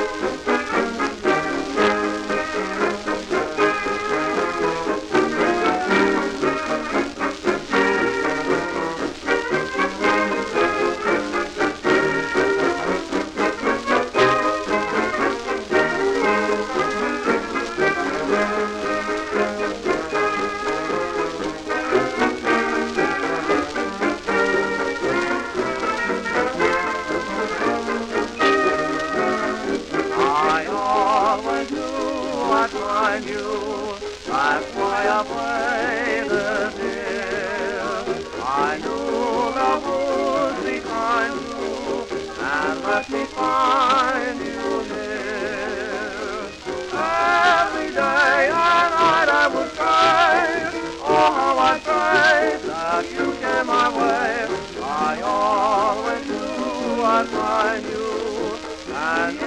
I knew, that's why I played the deer. I knew love would be kind to, and let me find you near. Every day and night I would pray, oh how I prayed that you came my way. I always knew as I knew, and